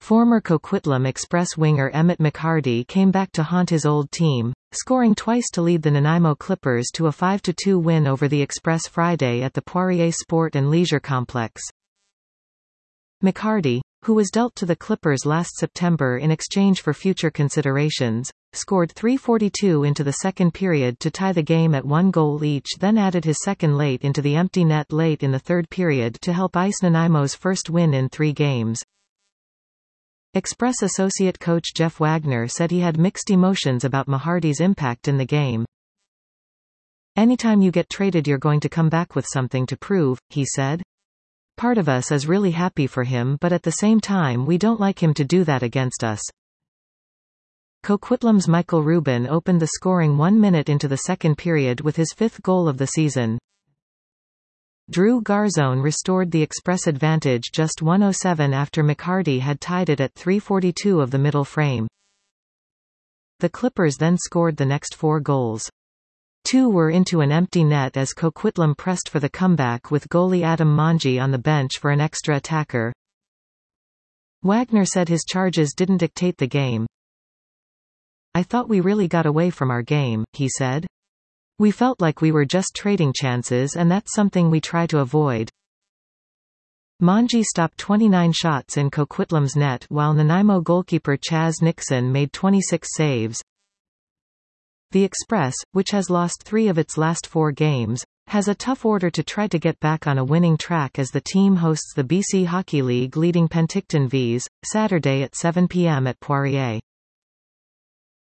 Former Coquitlam Express winger Emmett McHardy came back to haunt his old team, scoring twice to lead the Nanaimo Clippers to a 5-2 win over the Express Friday at the Poirier Sport and Leisure Complex. McHardy, who was dealt to the Clippers last September in exchange for future considerations, scored 3:42 into the second period to tie the game at 1 goal each, then added his second late into the empty net late in the third period to help ice Nanaimo's first win in 3 games. Express associate coach Jeff Wagner said he had mixed emotions about McHardy's impact in the game. "Anytime you get traded you're going to come back with something to prove," he said. "Part of us is really happy for him, but at the same time we don't like him to do that against us." Coquitlam's Michael Rubin opened the scoring 1 minute into the second period with his 5th goal of the season. Drew Garzone restored the Express advantage just 1:07 after McHardy had tied it at 3:42 of the middle frame. The Clippers then scored the next 4 goals. 2 were into an empty net as Coquitlam pressed for the comeback with goalie Adam Monge on the bench for an extra attacker. Wagner said his charges didn't dictate the game. "I thought we really got away from our game," he said. "We felt like we were just trading chances, and that's something we try to avoid." Monge stopped 29 shots in Coquitlam's net while Nanaimo goalkeeper Chaz Nixon made 26 saves. The Express, which has lost 3 of its last 4 games, has a tough order to try to get back on a winning track as the team hosts the BC Hockey League leading Penticton Vees, Saturday at 7 p.m. at Poirier.